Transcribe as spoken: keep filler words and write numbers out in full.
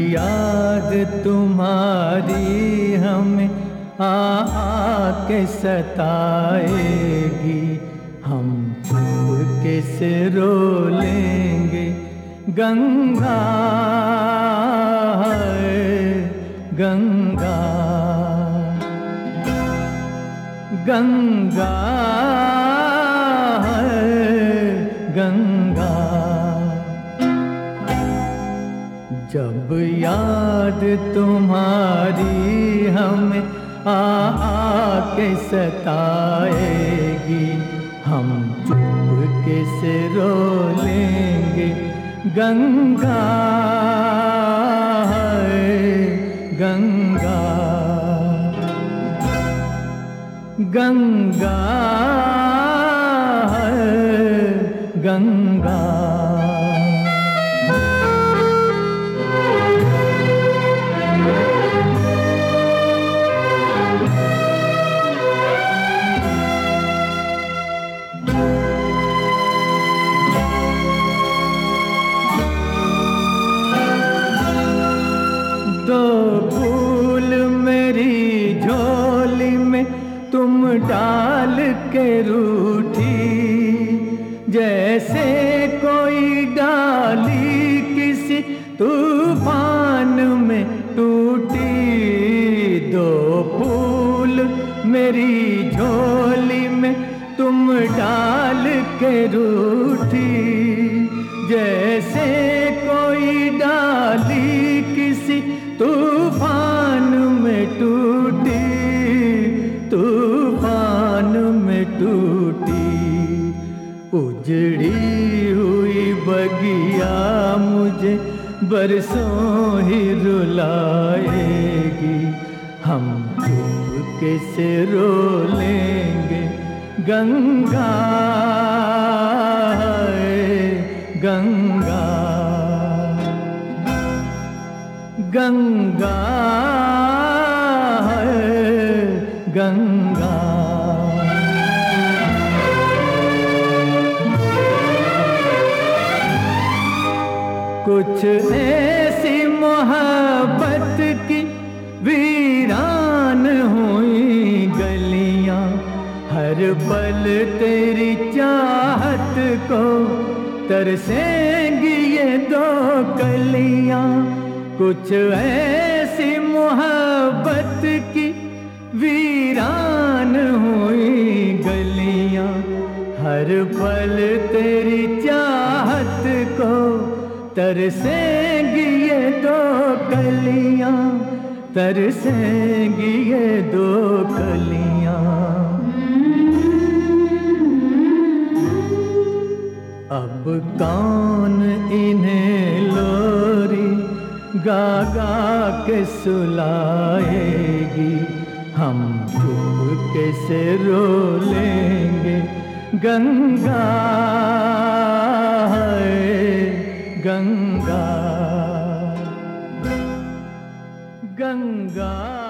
याद तुम्हारी हमें आ आके सताएगी, हम चुपके से रो लेंगे गंगा है गंगा गंगा है गंगा। जब याद तुम्हारी हमें आ आके सताएगी, हम चुपके से रो लेंगे गंगा है गंगा गंगा है गंगा। दो फूल मेरी झोली में तुम डाल के रूठी, जैसे कोई डाली किसी तूफान में टूटी। दो फूल मेरी झोली में तुम डाल के रूठी, जैसे कोई डाली किसी तूफान में टूटी तूफान में टूटी। उजड़ी हुई बगिया मुझे बरसों ही रुलाएगी, हम चुपके से रो लेंगे गंगा है गंगा गंगा है गंगा। कुछ ऐसी मोहब्बत की वीरान हुई गलियां, हर पल तेरी चाहत को तरसेंगी ये दो कलियां। कुछ ऐसी मोहब्बत की वीरान हुई गलियां, हर पल तेरी चाहत को तरसेंगी ये दो कलियां तरसेंगी ये दो कलियां। अब कौन इन्हें लोरी गा गा के सुलाएगी, हम चुपके से रो लेंगे गंगा है गंगा गंगा।